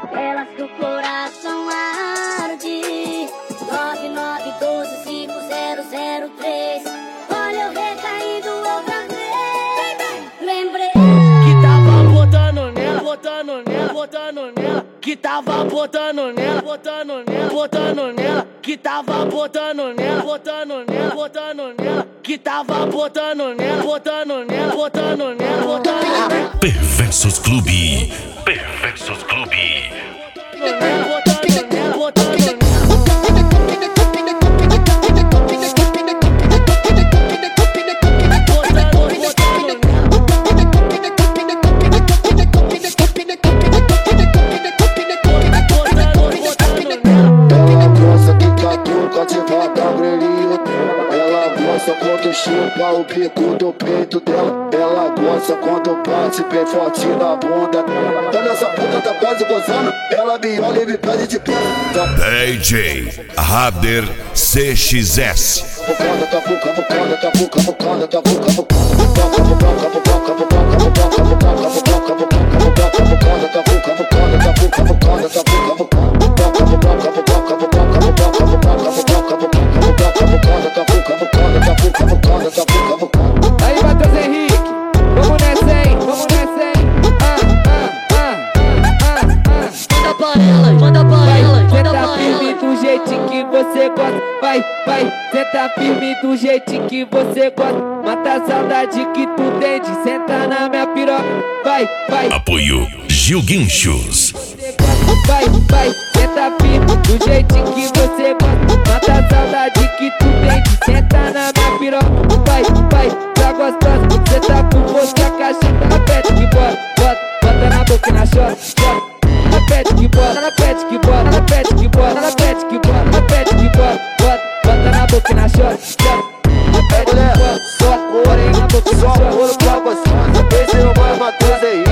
Elas que o coração arde. 99125003. Olha eu recaindo outra vez. Lembrei que tava botando nela, botando nela, botando nela. Que tava botando nela, botando nela, botando nela. Que tava botando nela, botando nela, botando nela. Que tava botando nela, botando nela, botando nela, botando nela. Perversos Clube. Perversos Clube. Botando nela, botando nela. Quando chupa o bico do peito dela, ela gosta quando bate bem forte na bunda. Quando essa puta tá quase gozando, ela me olha e me pede de pé. DJ Rader CXS. Mucanda tá buca, mucanda tá buca, mucanda tá buca, mucanda tá buca, mucanda tá buca, mucanda tá buca, mucanda tá buca, mucanda tá buca, mucanda tá buca. Aí, Matheus Henrique, vamos nessa, hein? Vamos nessa, hein? Manda pra ela, manda pra ela, manda Senta pra firme ela. do jeitinho que você gosta. Vai, vai, senta firme do jeitinho que você gosta. Mata a saudade que tu tem de sentar na minha piroca. Vai, vai. Apoio Gil Guinchos. Vai, vai, senta firme do jeitinho que você gosta. Mata a saudade que tu tem de sentar na minha piroca. Vai, vai, tá gostosa. Cê tá com você a cacheta na pet que bota. Bota, bota na boca e na chota. Na pet que bota, na pet que bota, na pet que bota, na pet que bota, na pet que bota. Bota, bota na boca e na chota. Na pet que bota, bota, bota na boca e na chota. Só ouro pra você, esse é o mais Matheus aí.